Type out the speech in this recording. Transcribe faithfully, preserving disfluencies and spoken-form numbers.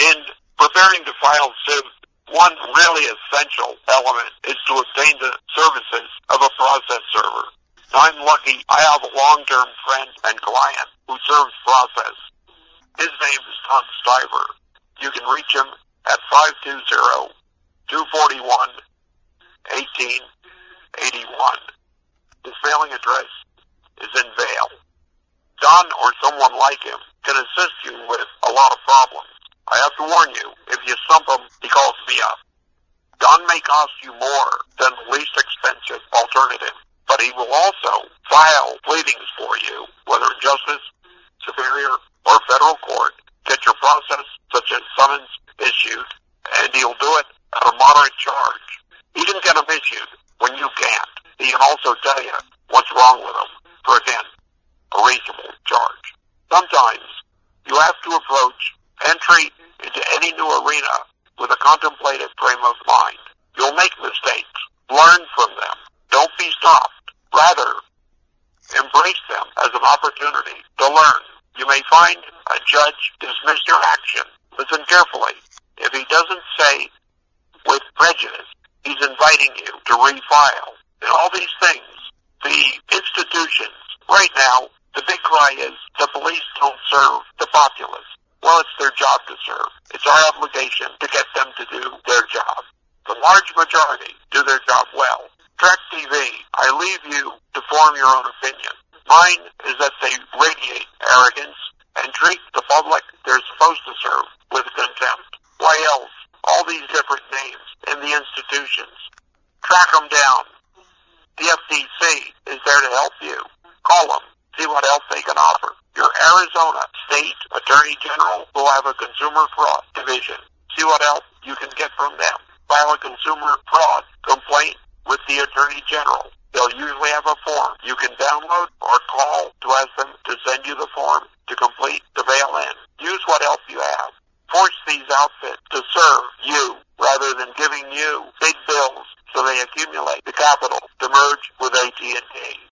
In preparing to file suit, one really essential element is to obtain the services of a process server. I'm lucky I have a long-term friend and client who serves process. His name is Tom Stiver. You can reach him at five two zero, two four one, one eight eight one. His mailing address is in Vail. Don or someone like him can assist you with a lot of problems. I have to warn you, if you stump him, he calls me up. Don may cost you more than the least expensive alternative, but he will also file pleadings for you, whether in justice, superior, or federal court, get your process, such as summons, issued, and he'll do it at a moderate charge. He can get them issued when you can't. He can also tell you what's wrong with them for, again, a reasonable charge. Sometimes you have to approach entry into any new arena with a contemplative frame of mind. You'll make mistakes. Learn from them. Don't be stopped. Rather, embrace them as an opportunity to learn. You may find a judge dismiss your action. Listen carefully. If he doesn't say with prejudice, he's inviting you to refile. And all these things, the institutions, right now, the big cry is the police don't serve the populace. Well, it's their job to serve. It's our obligation to get them to do their job. The large majority do their job well. Track T V, I leave you to form your own opinion. Mine is that they radiate arrogance and treat the public they're supposed to serve with contempt. Why else? All these different names in the institutions. Track them down. The F T C is there to help you. Call them. See what else they can offer. Your Arizona State Attorney General will have a consumer fraud division. See what else you can get from them. File a consumer fraud complaint with the Attorney General. They'll usually have a form you can download or call to ask them to send you the form to complete the bail-in. Use what else you have. Force these outfits to serve you rather than giving you big bills so they accumulate the capital to merge with A T and T.